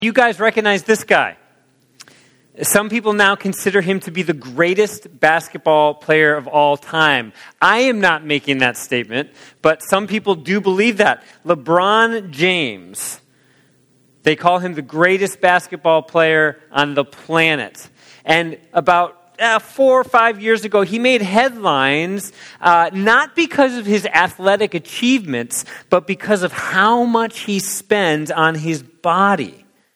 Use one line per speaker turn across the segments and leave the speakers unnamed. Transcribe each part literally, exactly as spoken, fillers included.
You guys recognize this guy. Some people now consider him to be the greatest basketball player of all time. I am not making that statement, but some people do believe that. LeBron James, they call him the greatest basketball player on the planet. And about uh, four or five years ago, he made headlines, uh, not because of his athletic achievements, but because of how much he spends on his body.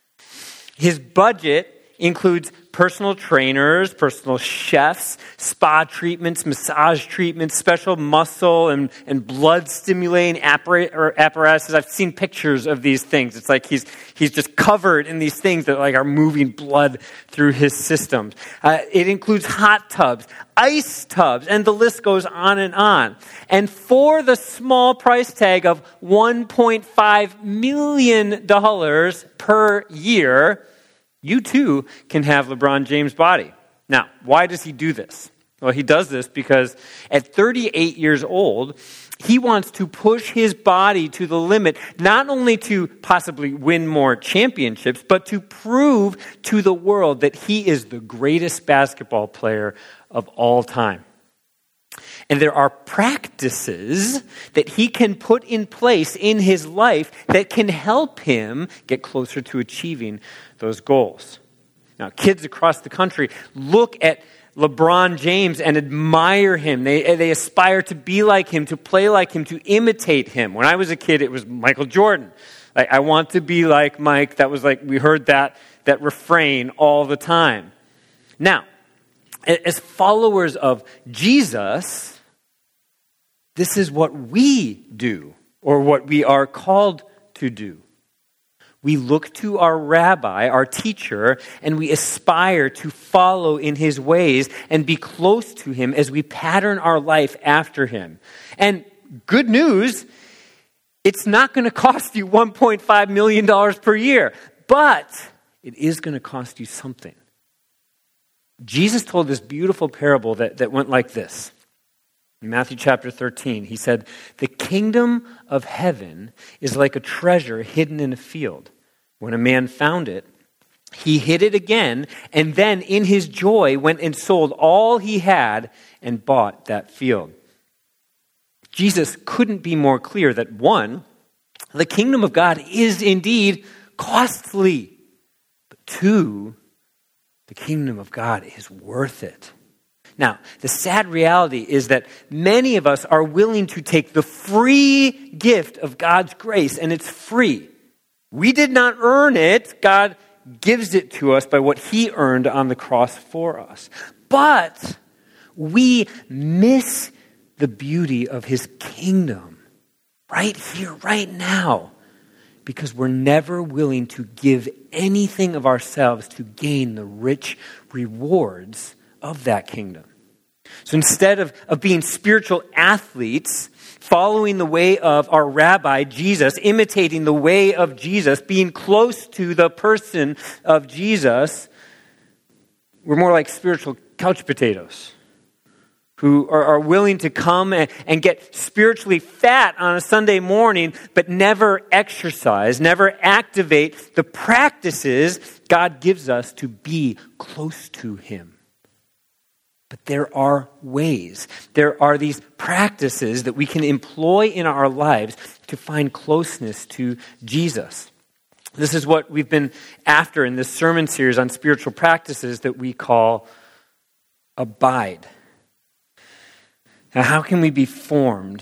His budget includes personal trainers, personal chefs, spa treatments, massage treatments, special muscle and, and blood stimulating apparatuses. I've seen pictures of these things. It's like he's he's just covered in these things that like are moving blood through his systems. Uh, it includes hot tubs, ice tubs, and the list goes on and on. And for the small price tag of one point five million dollars per year, you too can have LeBron James' body. Now, why does he do this? Well, he does this because at thirty-eight years old, he wants to push his body to the limit, not only to possibly win more championships, but to prove to the world that he is the greatest basketball player of all time. And there are practices that he can put in place in his life that can help him get closer to achieving those goals. Now, kids across the country look at LeBron James and admire him. They, they aspire to be like him, to play like him, to imitate him. When I was a kid, it was Michael Jordan. Like, I want to be like Mike. That was like, we heard that, that refrain all the time. Now, as followers of Jesus, this is what we do, or what we are called to do. We look to our rabbi, our teacher, and we aspire to follow in his ways and be close to him as we pattern our life after him. And good news, it's not going to cost you one point five million dollars per year, but it is going to cost you something. Jesus told this beautiful parable that, that went like this. In Matthew chapter thirteen, he said, "The kingdom of heaven is like a treasure hidden in a field. When a man found it, he hid it again, and then in his joy went and sold all he had and bought that field." Jesus couldn't be more clear that one, the kingdom of God is indeed costly. But two, the kingdom of God is worth it. Now, the sad reality is that many of us are willing to take the free gift of God's grace, and it's free. We did not earn it. God gives it to us by what he earned on the cross for us. But we miss the beauty of his kingdom right here, right now, because we're never willing to give anything of ourselves to gain the rich rewards of that kingdom. So instead of, of being spiritual athletes, following the way of our rabbi, Jesus, imitating the way of Jesus, being close to the person of Jesus, we're more like spiritual couch potatoes who are, are willing to come and, and get spiritually fat on a Sunday morning, but never exercise, never activate the practices God gives us to be close to him. But there are ways, there are these practices that we can employ in our lives to find closeness to Jesus. This is what we've been after in this sermon series on spiritual practices that we call Abide. Now, how can we be formed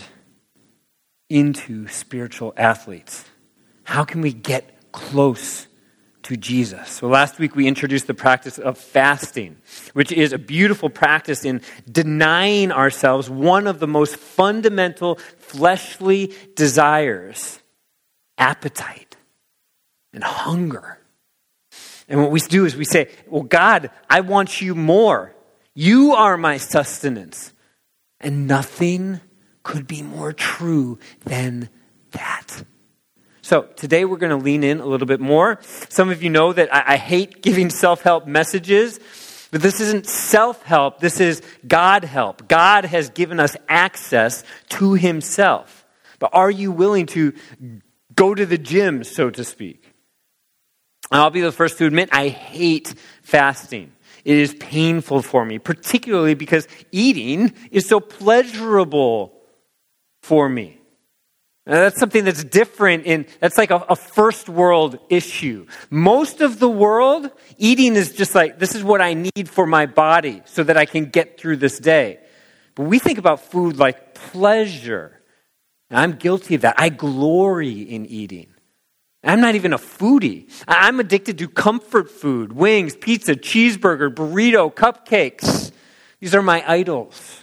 into spiritual athletes? How can we get close to Jesus? Well, last week we introduced the practice of fasting, which is a beautiful practice in denying ourselves one of the most fundamental fleshly desires, appetite and hunger. And what we do is we say, well, God, I want you more. You are my sustenance. And nothing could be more true than that. So today we're going to lean in a little bit more. Some of you know that I, I hate giving self-help messages, but this isn't self-help. This is God-help. God has given us access to himself. But are you willing to go to the gym, so to speak? And I'll be the first to admit, I hate fasting. It is painful for me, particularly because eating is so pleasurable for me. Now, that's something that's different in, that's like a, a first world issue. Most of the world, eating is just like, this is what I need for my body so that I can get through this day. But we think about food like pleasure. And I'm guilty of that. I glory in eating. I'm not even a foodie. I'm addicted to comfort food, wings, pizza, cheeseburger, burrito, cupcakes. These are my idols.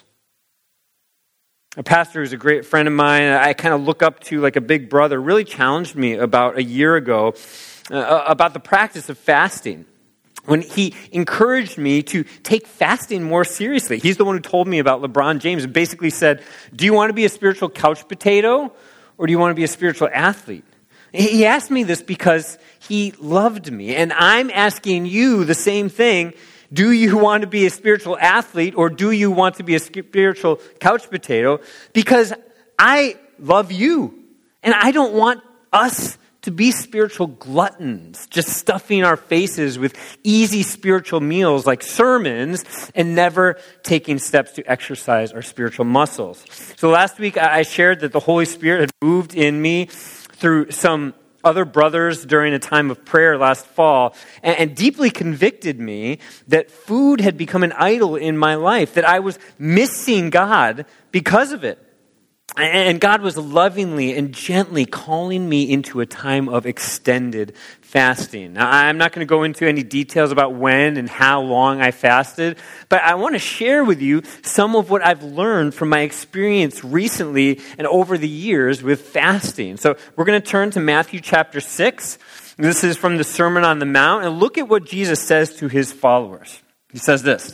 A pastor who's a great friend of mine, I kind of look up to like a big brother, really challenged me about a year ago uh, about the practice of fasting. When he encouraged me to take fasting more seriously. He's the one who told me about LeBron James and basically said, do you want to be a spiritual couch potato or do you want to be a spiritual athlete? He asked me this because he loved me. And I'm asking you the same thing. Do you want to be a spiritual athlete or do you want to be a spiritual couch potato? Because I love you. And I don't want us to be spiritual gluttons, just stuffing our faces with easy spiritual meals like sermons and never taking steps to exercise our spiritual muscles. So last week I shared that the Holy Spirit had moved in me through some other brothers during a time of prayer last fall and, and deeply convicted me that food had become an idol in my life, that I was missing God because of it. And God was lovingly and gently calling me into a time of extended fasting. Now, I'm not going to go into any details about when and how long I fasted, but I want to share with you some of what I've learned from my experience recently and over the years with fasting. So we're going to turn to Matthew chapter six. This is from the Sermon on the Mount, and look at what Jesus says to his followers. He says this,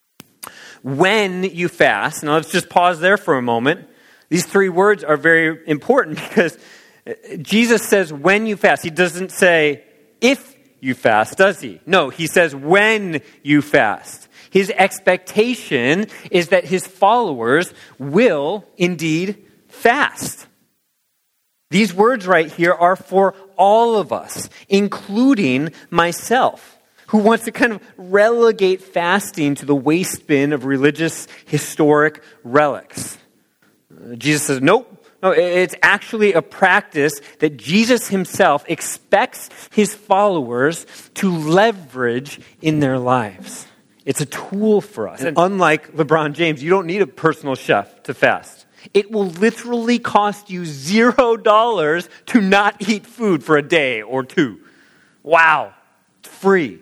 when you fast, now let's just pause there for a moment. These three words are very important because Jesus says when you fast. He doesn't say if you fast, does he? No, he says when you fast. His expectation is that his followers will indeed fast. These words right here are for all of us, including myself, who wants to kind of relegate fasting to the waste bin of religious historic relics. Jesus says, nope, no, it's actually a practice that Jesus himself expects his followers to leverage in their lives. It's a tool for us. And unlike LeBron James, you don't need a personal chef to fast. It will literally cost you zero dollars to not eat food for a day or two. Wow, it's free.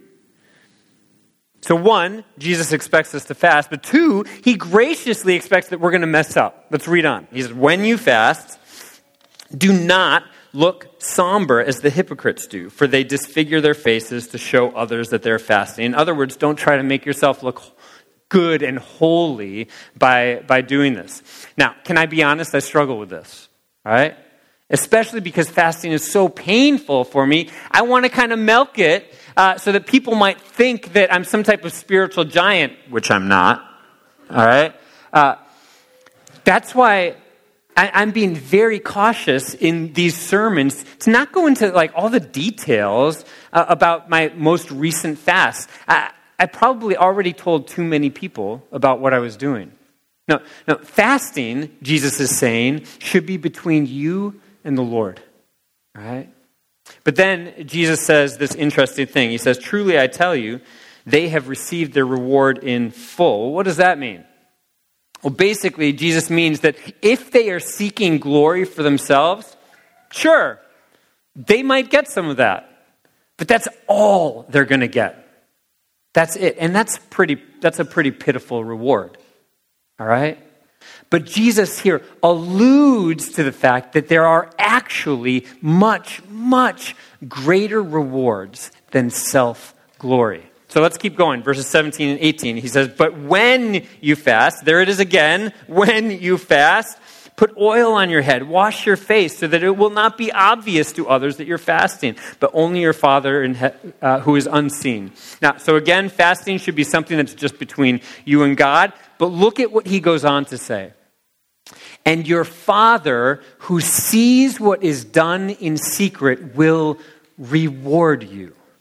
So one, Jesus expects us to fast, but two, he graciously expects that we're going to mess up. Let's read on. He says, when you fast, do not look somber as the hypocrites do, for they disfigure their faces to show others that they're fasting. In other words, don't try to make yourself look good and holy by, by doing this. Now, can I be honest? I struggle with this, all right? Especially because fasting is so painful for me. I want to kind of milk it uh, so that people might think that I'm some type of spiritual giant, which I'm not. All right? Uh, that's why I, I'm being very cautious in these sermons to not go into like all the details uh, about my most recent fast. I, I probably already told too many people about what I was doing. No, no, fasting, Jesus is saying, should be between you and the Lord, right? But then Jesus says this interesting thing. He says, truly I tell you, they have received their reward in full. What does that mean? Well, basically, Jesus means that if they are seeking glory for themselves, sure, they might get some of that. But that's all they're going to get. That's it. And that's pretty. That's a pretty pitiful reward. All right? But Jesus here alludes to the fact that there are actually much, much greater rewards than self-glory. So let's keep going. Verses seventeen and eighteen. He says, but when you fast, there it is again, when you fast, put oil on your head, wash your face so that it will not be obvious to others that you're fasting, but only your Father in he- uh, who is unseen. Now, so again, fasting should be something that's just between you and God, but look at what he goes on to say. And your Father who sees what is done in secret will reward you.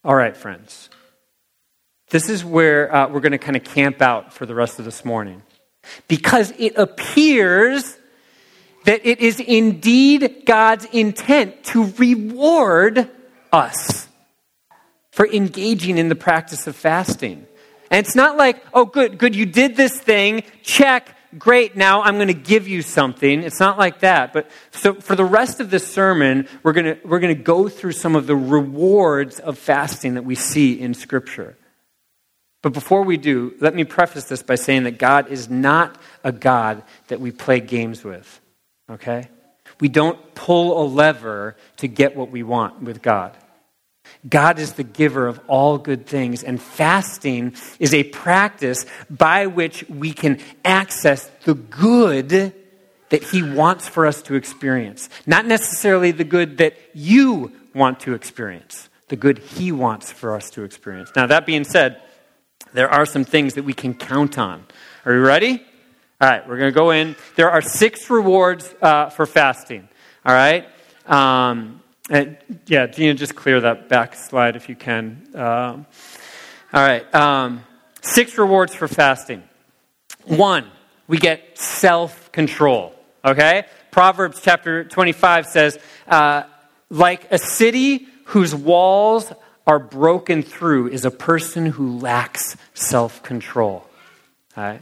All right, friends. This is where uh, we're going to kind of camp out for the rest of this morning. Because it appears that it is indeed God's intent to reward us for engaging in the practice of fasting. And it's not like, oh, good, good, you did this thing, check, great, now I'm going to give you something. It's not like that. But so for the rest of this sermon, we're going to we're going to go through some of the rewards of fasting that we see in Scripture. But before we do, let me preface this by saying that God is not a God that we play games with, okay? We don't pull a lever to get what we want with God. God is the giver of all good things, and fasting is a practice by which we can access the good that he wants for us to experience. Not necessarily the good that you want to experience, the good he wants for us to experience. Now, that being said, there are some things that we can count on. Are you ready? All right, we're going to go in. There are six rewards uh, for fasting. All right? Um, and yeah, Gina, just clear that back slide if you can. Um, all right. Um, six rewards for fasting. One, we get self-control. Okay? Proverbs chapter twenty-five says, uh, like a city whose walls are broken through is a person who lacks self-control. All right?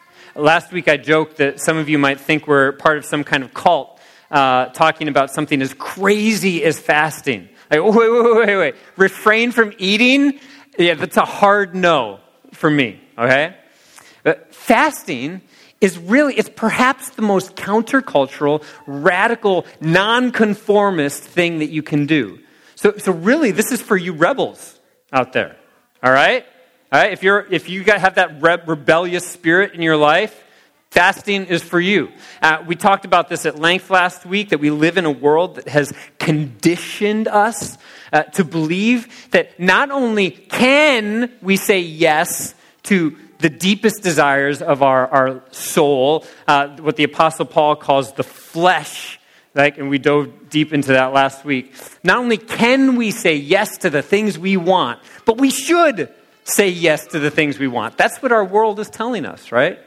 Last week I joked that some of you might think we're part of some kind of cult uh, talking about something as crazy as fasting. Like, wait, wait, wait, wait, wait. Refrain from eating? Yeah, that's a hard no for me, okay? But fasting is really, it's perhaps the most countercultural, radical, nonconformist thing that you can do. So, so really, this is for you rebels out there, all right? All right, if you're if you got have that re- rebellious spirit in your life, fasting is for you. Uh, we talked about this at length last week, that we live in a world that has conditioned us uh, to believe that not only can we say yes to the deepest desires of our, our soul, uh, what the Apostle Paul calls the flesh, like, and we dove deep into that last week. Not only can we say yes to the things we want, but we should say yes to the things we want. That's what our world is telling us, right?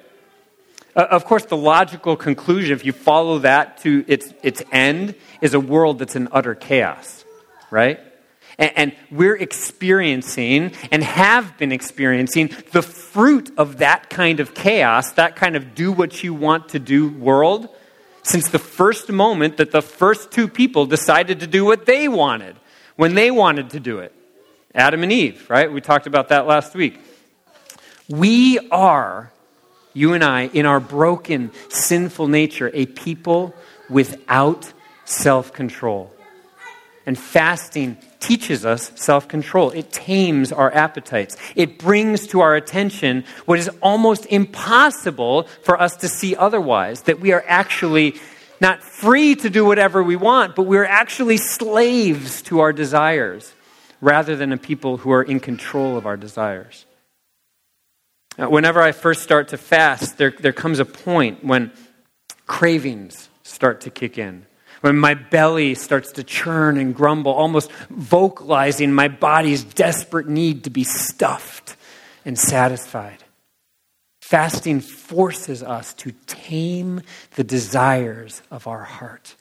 Uh, of course, the logical conclusion, if you follow that to its its end, is a world that's in utter chaos, right? And, and we're experiencing and have been experiencing the fruit of that kind of chaos, that kind of do what you want to do world, since the first moment that the first two people decided to do what they wanted, when they wanted to do it. Adam and Eve, right? We talked about that last week. We are, you and I, in our broken, sinful nature, a people without self-control. And fasting teaches us self-control. It tames our appetites. It brings to our attention what is almost impossible for us to see otherwise, that we are actually not free to do whatever we want, but we're actually slaves to our desires, rather than a people who are in control of our desires. Now, whenever I first start to fast, there, there comes a point when cravings start to kick in. When my belly starts to churn and grumble, almost vocalizing my body's desperate need to be stuffed and satisfied. Fasting forces us to tame the desires of our heart.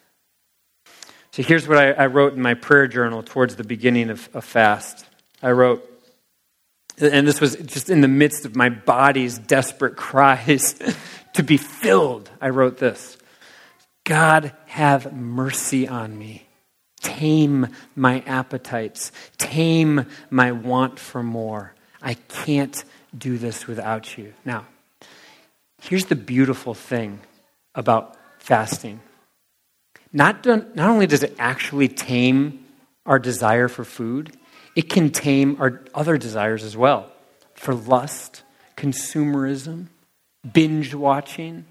So here's what I, I wrote in my prayer journal towards the beginning of a fast. I wrote, and this was just in the midst of my body's desperate cries to be filled. I wrote this: God, have mercy on me. Tame my appetites. Tame my want for more. I can't do this without you. Now, here's the beautiful thing about fasting. Not, done, not only does it actually tame our desire for food, it can tame our other desires as well. For lust, consumerism, binge watching.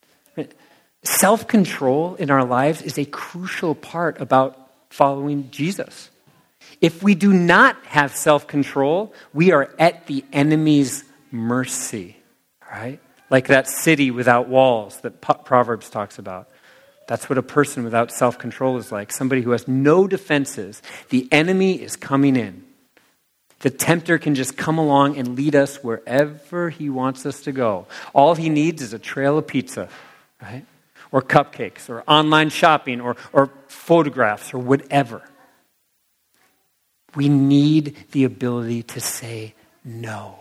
Self-control in our lives is a crucial part about following Jesus. If we do not have self-control, we are at the enemy's mercy, right? Like that city without walls that Proverbs talks about. That's what a person without self-control is like. Somebody who has no defenses. The enemy is coming in. The tempter can just come along and lead us wherever he wants us to go. All he needs is a trail of pizza, right? Or cupcakes, or online shopping, or, or photographs, or whatever. We need the ability to say no.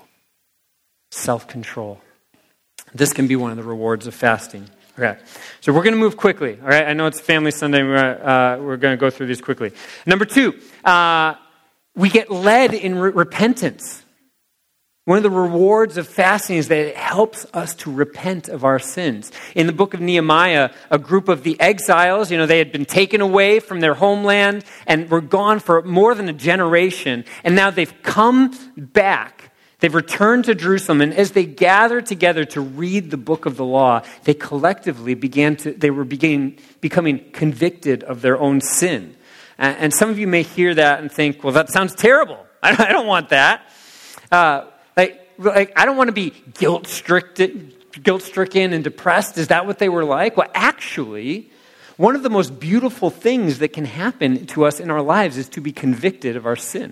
Self-control. This can be one of the rewards of fasting. Okay, so we're going to move quickly. All right, I know it's Family Sunday. We're, uh, we're going to go through these quickly. Number two, uh, we get led in re- repentance. One of the rewards of fasting is that it helps us to repent of our sins. In the book of Nehemiah, a group of the exiles, you know, they had been taken away from their homeland and were gone for more than a generation. And now they've come back. They've returned to Jerusalem. And as they gathered together to read the book of the law, they collectively began to, they were beginning, becoming convicted of their own sin. And some of you may hear that and think, well, that sounds terrible. I don't want that. Uh, Like, like, I don't want to be guilt-stricken, guilt-stricken and depressed. Is that what they were like? Well, actually, one of the most beautiful things that can happen to us in our lives is to be convicted of our sin.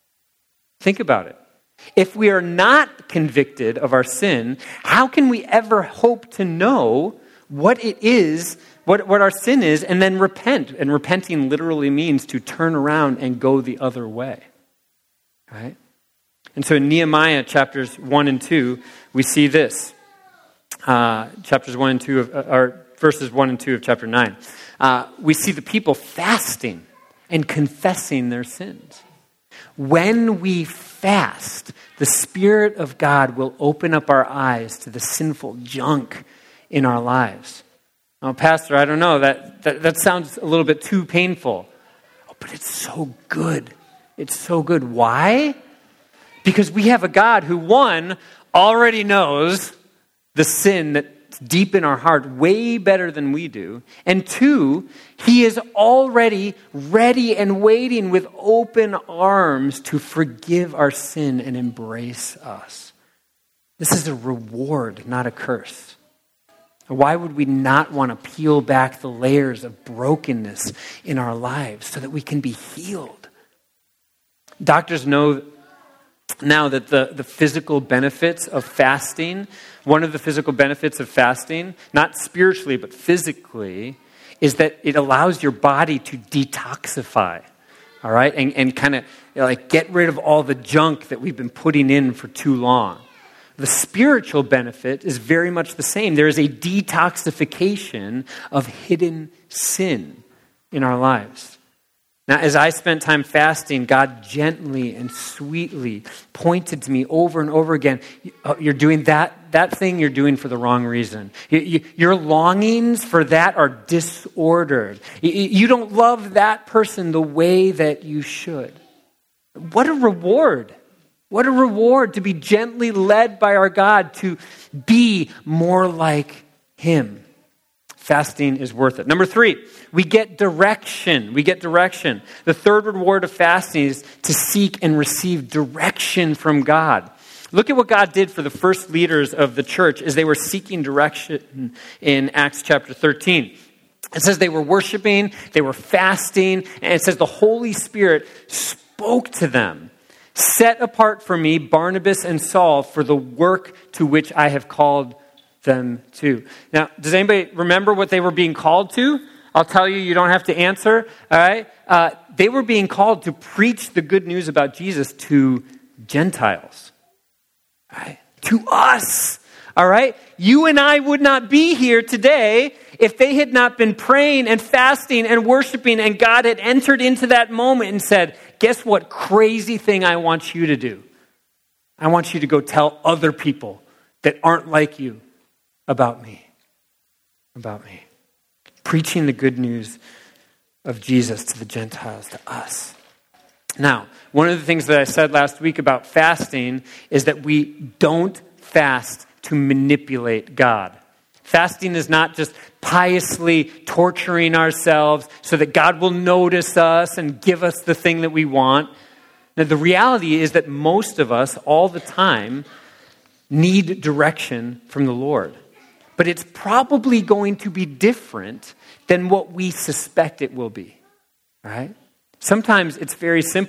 Think about it. If we are not convicted of our sin, how can we ever hope to know what it is, what, what our sin is, and then repent? And repenting literally means to turn around and go the other way. Right? And so in Nehemiah chapters one and two, we see this. Uh, chapters one and two, of, uh, or verses one and two of chapter nine. Uh, we see the people fasting and confessing their sins. When we fast, the Spirit of God will open up our eyes to the sinful junk in our lives. Now, Pastor, I don't know, that, that, that sounds a little bit too painful. Oh, but it's so good. It's so good. Why? Because we have a God who, one, already knows the sin that's deep in our heart way better than we do. And two, he is already ready and waiting with open arms to forgive our sin and embrace us. This is a reward, not a curse. Why would we not want to peel back the layers of brokenness in our lives so that we can be healed? Doctors know now that the, the physical benefits of fasting, one of the physical benefits of fasting, not spiritually but physically, is that it allows your body to detoxify, all right? And, and kind of you know, like get rid of all the junk that we've been putting in for too long. The spiritual benefit is very much the same. There is a detoxification of hidden sin in our lives. Now, as I spent time fasting, God gently and sweetly pointed to me over and over again, you're doing that, that thing you're doing for the wrong reason. You, you, your longings for that are disordered. You, you don't love that person the way that you should. What a reward. What a reward to be gently led by our God to be more like him. Fasting is worth it. Number three, we get direction. We get direction. The third reward of fasting is to seek and receive direction from God. Look at what God did for the first leaders of the church as they were seeking direction in Acts chapter thirteen. It says they were worshiping, they were fasting, and it says the Holy Spirit spoke to them. Set apart for me Barnabas and Saul for the work to which I have called them to. Now, does anybody remember what they were being called to? I'll tell you, you don't have to answer. All right? Uh, they were being called to preach the good news about Jesus to Gentiles. All right? To us. All right? You and I would not be here today if they had not been praying and fasting and worshiping and God had entered into that moment and said, guess what crazy thing I want you to do? I want you to go tell other people that aren't like you about me. About me. Preaching the good news of Jesus to the Gentiles, to us. Now, one of the things that I said last week about fasting is that we don't fast to manipulate God. Fasting is not just piously torturing ourselves so that God will notice us and give us the thing that we want. Now, the reality is that most of us, all the time, need direction from the Lord. But it's probably going to be different than what we suspect it will be. All right? Sometimes it's very simple.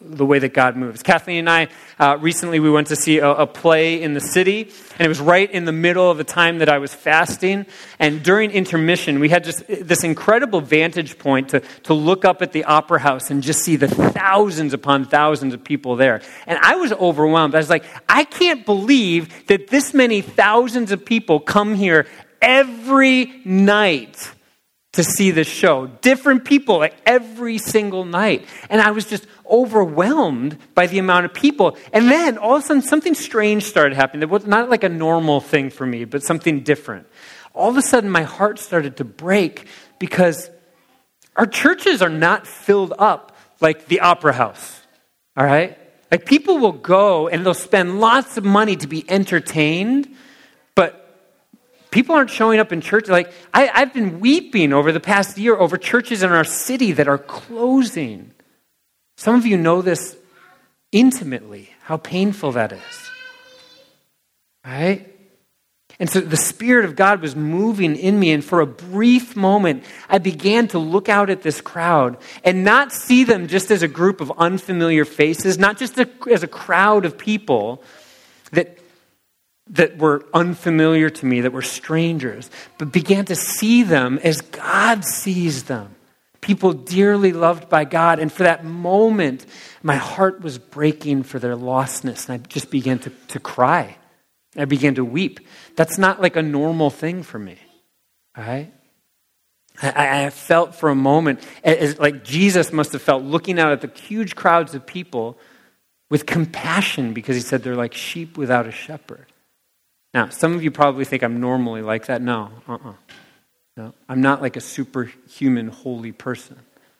the way that God moves. Kathleen and I, uh, recently we went to see a, a play in the city, and it was right in the middle of the time that I was fasting. And during intermission, we had just this incredible vantage point to, to look up at the opera house and just see the thousands upon thousands of people there. And I was overwhelmed. I was like, I can't believe that this many thousands of people come here every night to see this show. Different people like every single night. And I was just overwhelmed by the amount of people. And then all of a sudden something strange started happening. It was not like a normal thing for me, but something different. All of a sudden my heart started to break because our churches are not filled up like the opera house. All right? Like people will go and they'll spend lots of money to be entertained, but people aren't showing up in church. Like I, I've been weeping over the past year over churches in our city that are closing. Some of you know this intimately, how painful that is. Right? And so the Spirit of God was moving in me, and for a brief moment, I began to look out at this crowd and not see them just as a group of unfamiliar faces, not just a, as a crowd of people that that were unfamiliar to me, that were strangers, but began to see them as God sees them. People dearly loved by God. And for that moment, my heart was breaking for their lostness. And I just began to, to cry. I began to weep. That's not like a normal thing for me. All right? I, I felt for a moment, as, like Jesus must have felt looking out at the huge crowds of people with compassion, because he said they're like sheep without a shepherd. Now, some of you probably think I'm normally like that. No, uh-uh. No, I'm not like a superhuman holy person.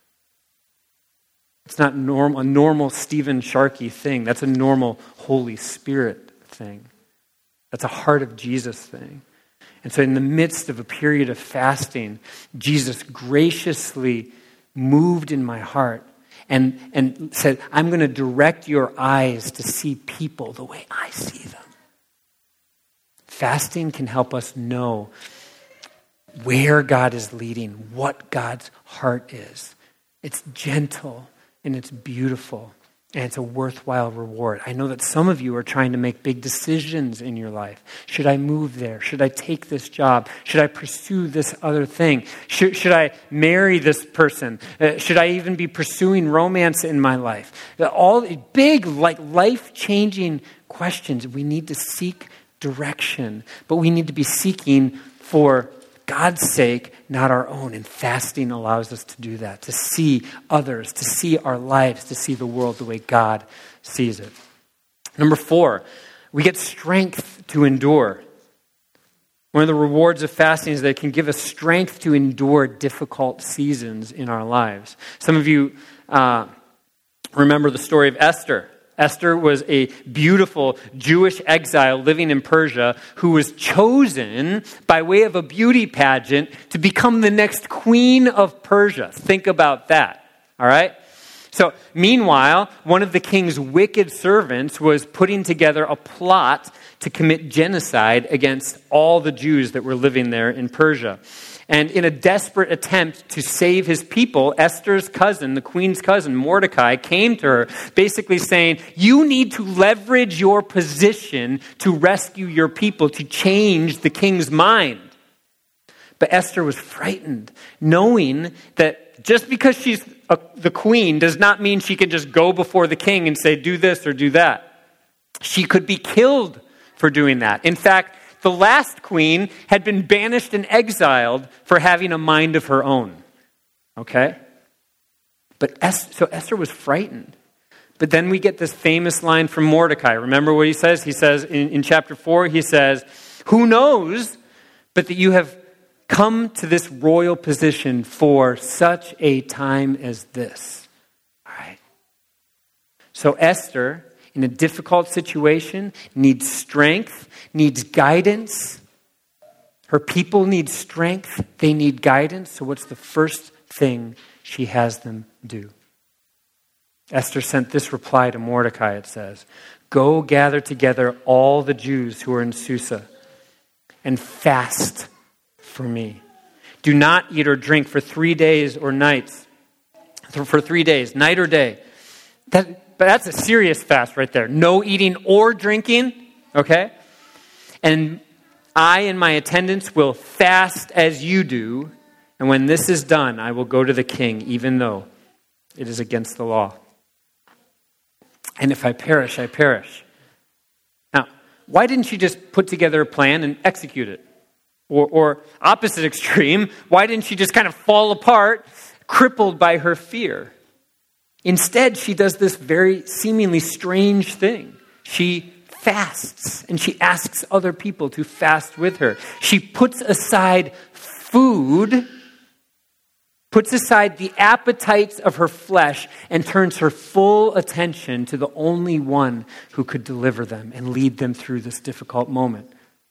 It's not norm, a normal Stephen Sharkey thing. That's a normal Holy Spirit thing. That's a heart of Jesus thing. And so in the midst of a period of fasting, Jesus graciously moved in my heart and, and said, I'm going to direct your eyes to see people the way I see them. Fasting can help us know where God is leading, what God's heart is. It's gentle and it's beautiful and it's a worthwhile reward. I know that some of you are trying to make big decisions in your life. Should I move there? Should I take this job? Should I pursue this other thing? Should, should I marry this person? Uh, should I even be pursuing romance in my life? All big, like life-changing questions. We need to seek direction, but we need to be seeking for God's sake, not our own. And fasting allows us to do that, to see others, to see our lives, to see the world the way God sees it. Number four, we get strength to endure. One of the rewards of fasting is that it can give us strength to endure difficult seasons in our lives. Some of you uh, remember the story of Esther. Esther was a beautiful Jewish exile living in Persia who was chosen by way of a beauty pageant to become the next queen of Persia. Think about that, all right? So, meanwhile, one of the king's wicked servants was putting together a plot to commit genocide against all the Jews that were living there in Persia. And in a desperate attempt to save his people, Esther's cousin, the queen's cousin, Mordecai, came to her basically saying, you need to leverage your position to rescue your people, to change the king's mind. But Esther was frightened, knowing that just because she's a, the queen does not mean she can just go before the king and say, do this or do that. She could be killed for doing that. In fact, the last queen had been banished and exiled for having a mind of her own. Okay? But Esther, so Esther was frightened. But then we get this famous line from Mordecai. Remember what he says? He says in, in chapter four, he says, who knows but that you have come to this royal position for such a time as this. All right. So Esther, in a difficult situation, needs strength, needs guidance. Her people need strength. They need guidance. So what's the first thing she has them do? Esther sent this reply to Mordecai, it says, go gather together all the Jews who are in Susa and fast for me. Do not eat or drink for three days or nights. For three days, night or day. That but that's a serious fast right there. No eating or drinking, okay? And I and my attendants will fast as you do, and when this is done, I will go to the king, even though it is against the law. And if I perish, I perish. Now, why didn't she just put together a plan and execute it? Or, or opposite extreme, why didn't she just kind of fall apart, crippled by her fear? Instead, she does this very seemingly strange thing. She fasts, and she asks other people to fast with her. She puts aside food, puts aside the appetites of her flesh, and turns her full attention to the only one who could deliver them and lead them through this difficult moment.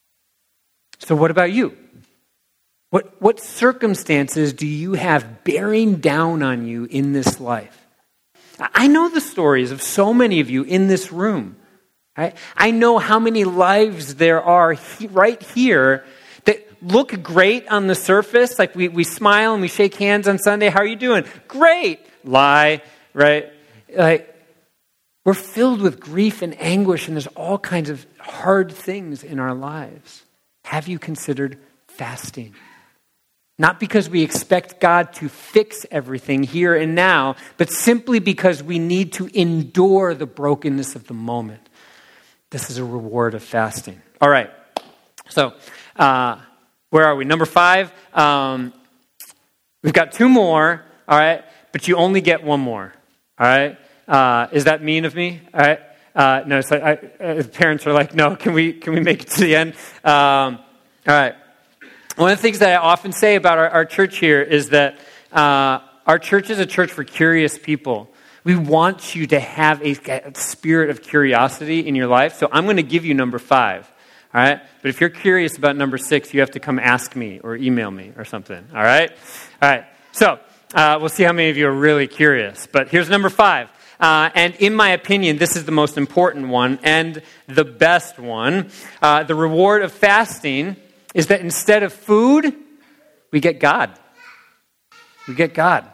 So what about you? What, what circumstances do you have bearing down on you in this life? I know the stories of so many of you in this room. Right? I know how many lives there are he, right here that look great on the surface. Like we, we smile and we shake hands on Sunday. How are you doing? Great. Lie, right? Like we're filled with grief and anguish, and there's all kinds of hard things in our lives. Have you considered fasting? Not because we expect God to fix everything here and now, but simply because we need to endure the brokenness of the moment. This is a reward of fasting. All right. So, uh, where are we? Number five. Um, we've got two more. All right. But you only get one more. All right. Uh, is that mean of me? All right. Uh, no, it's like I, uh, parents are like, no. Can we can we make it to the end? Um, all right. One of the things that I often say about our, our church here is that uh, our church is a church for curious people. We want you to have a, a spirit of curiosity in your life. So I'm going to give you number five. All right. But if you're curious about number six, you have to come ask me or email me or something. All right. All right. So uh, we'll see how many of you are really curious. But here's number five. Uh, and in my opinion, this is the most important one and the best one. Uh, the reward of fasting is that instead of food, we get God. We get God.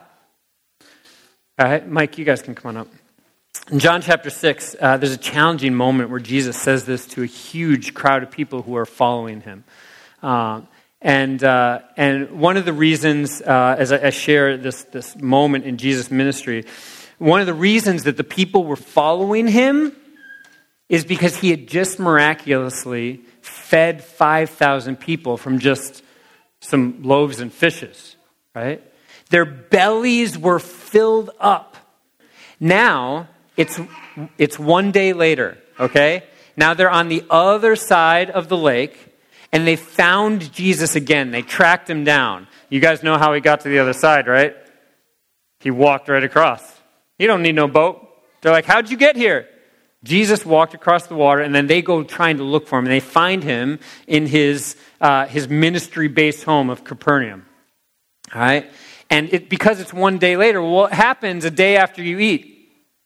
All right, Mike, you guys can come on up. In John chapter six, uh, there's a challenging moment where Jesus says this to a huge crowd of people who are following him. Um, and uh, and one of the reasons, uh, as I, I share this, this moment in Jesus' ministry, one of the reasons that the people were following him is because he had just miraculously fed five thousand people from just some loaves and fishes, right? Their bellies were filled up. Now, it's it's one day later, okay? Now they're on the other side of the lake, and they found Jesus again. They tracked him down. You guys know how he got to the other side, right? He walked right across. You don't need no boat. They're like, how'd you get here? Jesus walked across the water, and then they go trying to look for him, and they find him in his uh, his ministry-based home of Capernaum. All right? And it, because it's one day later, what happens a day after you eat?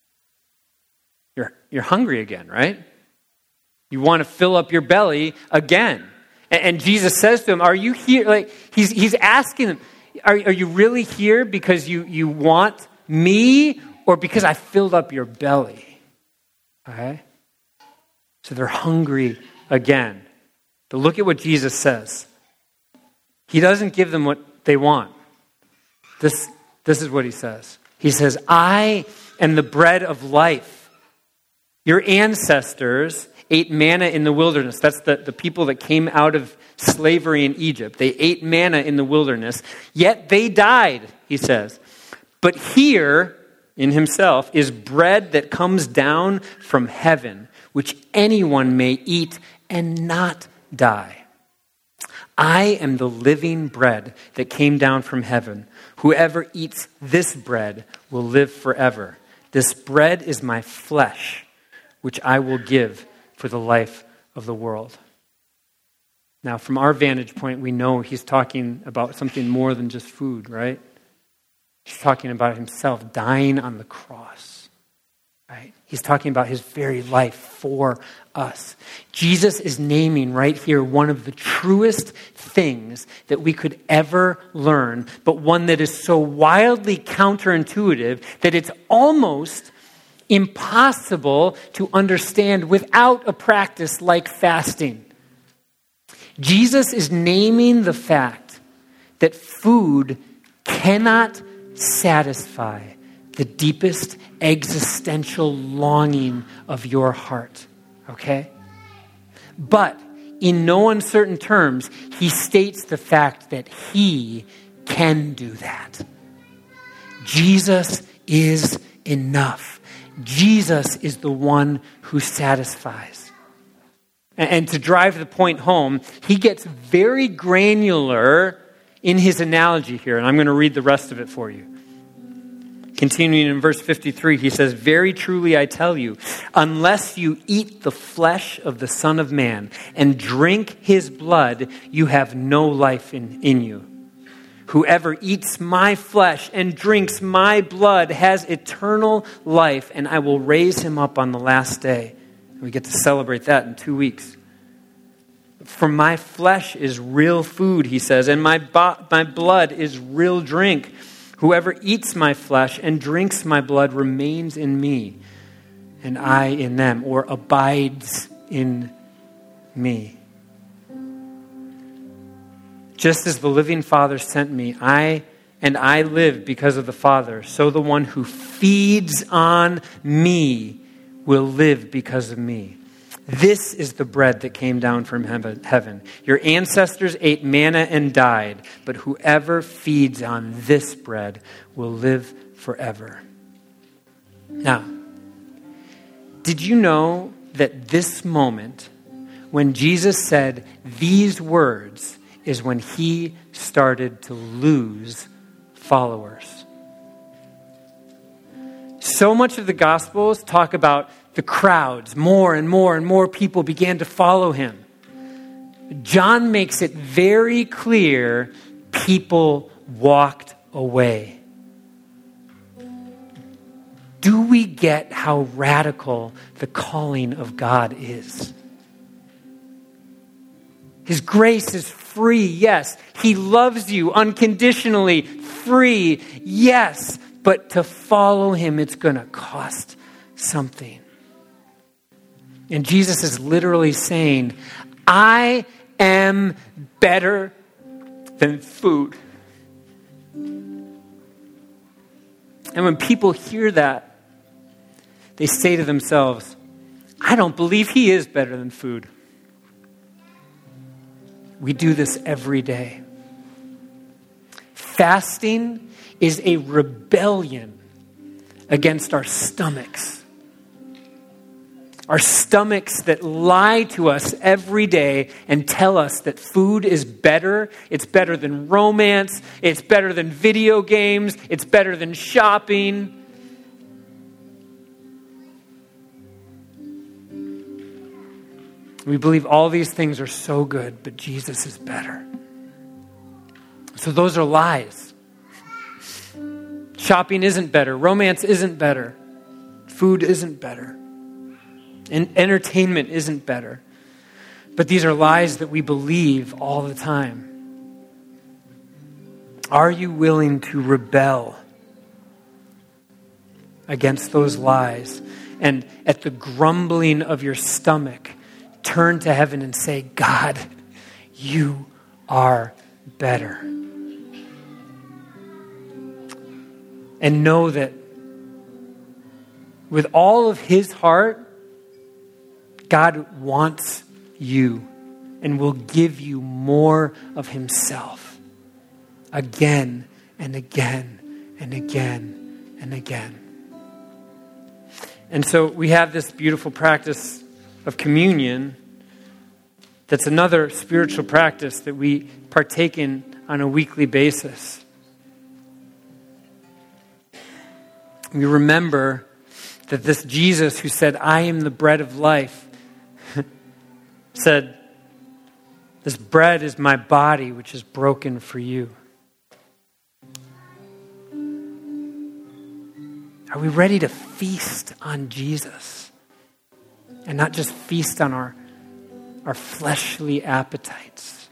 You're, you're hungry again, right? You want to fill up your belly again. And, and Jesus says to him, are you here? Like he's he's asking them, are, are you really here because you, you want me or because I filled up your belly? All right? So they're hungry again. But look at what Jesus says. He doesn't give them what they want. This, this is what he says. He says, I am the bread of life. Your ancestors ate manna in the wilderness. That's the, the people that came out of slavery in Egypt. They ate manna in the wilderness, yet they died, he says. But here, in himself, is bread that comes down from heaven, which anyone may eat and not die. I am the living bread that came down from heaven. Whoever eats this bread will live forever. This bread is my flesh, which I will give for the life of the world. Now, from our vantage point, we know he's talking about something more than just food, right? He's talking about himself dying on the cross, right? He's talking about his very life for us. Jesus is naming right here one of the truest things that we could ever learn, but one that is so wildly counterintuitive that it's almost impossible to understand without a practice like fasting. Jesus is naming the fact that food cannot satisfy the deepest existential longing of your heart, okay? But in no uncertain terms, he states the fact that he can do that. Jesus is enough. Jesus is the one who satisfies. And to drive the point home, he gets very granular in his analogy here, and I'm going to read the rest of it for you. Continuing in verse fifty-three, he says, "Very truly I tell you, unless you eat the flesh of the Son of Man and drink his blood, you have no life in, in you. Whoever eats my flesh and drinks my blood has eternal life, and I will raise him up on the last day." We get to celebrate that in two weeks. "For my flesh is real food," he says, "and my, bo- my blood is real drink. Whoever eats my flesh and drinks my blood remains in me, and I in them," or abides in me. "Just as the living Father sent me, I and I live because of the Father, so the one who feeds on me will live because of me. This is the bread that came down from heaven. Your ancestors ate manna and died, but whoever feeds on this bread will live forever." Now, did you know that this moment, when Jesus said these words, is when he started to lose followers? So much of the Gospels talk about the crowds. More and more and more people began to follow him. John makes it very clear people walked away. Do we get how radical the calling of God is? His grace is free, yes. He loves you unconditionally, free, yes. But to follow him, it's going to cost something. And Jesus is literally saying, I am better than food. And when people hear that, they say to themselves, I don't believe he is better than food. We do this every day. Fasting is a rebellion against our stomachs. Our stomachs that lie to us every day and tell us that food is better. It's better than romance. It's better than video games. It's better than shopping. We believe all these things are so good, but Jesus is better. So those are lies. Shopping isn't better. Romance isn't better. Food isn't better. And entertainment isn't better. But these are lies that we believe all the time. Are you willing to rebel against those lies? And at the grumbling of your stomach, turn to heaven and say, God, you are better. And know that with all of his heart, God wants you and will give you more of himself again and again and again and again. And so we have this beautiful practice of communion that's another spiritual practice that we partake in on a weekly basis. We remember that this Jesus who said, I am the bread of life, said, this bread is my body which is broken for you. Are we ready to feast on Jesus and not just feast on our, our fleshly appetites?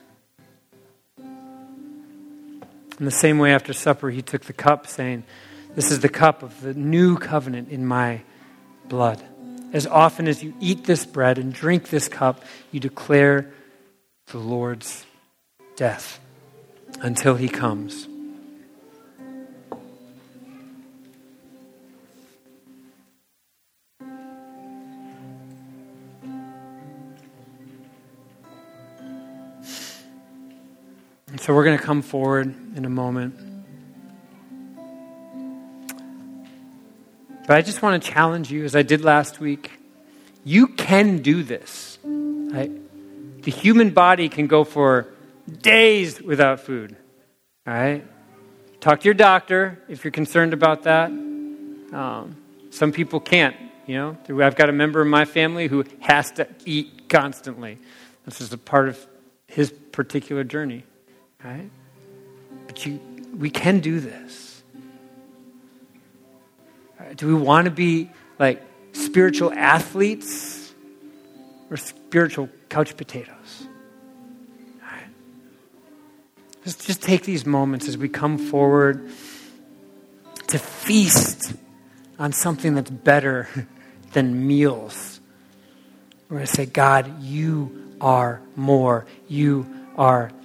In the same way, after supper, he took the cup saying, this is the cup of the new covenant in my blood. As often as you eat this bread and drink this cup, you declare the Lord's death until he comes. And so we're going to come forward in a moment. But I just want to challenge you, as I did last week. You can do this. Right? The human body can go for days without food. All right? Talk to your doctor if you're concerned about that. Um, some people can't. You know, I've got a member of my family who has to eat constantly. This is a part of his particular journey. Right? But you, we can do this. Do we want to be like spiritual athletes or spiritual couch potatoes? All right. Let's just take these moments as we come forward to feast on something that's better than meals. We're going to say, God, you are more. You are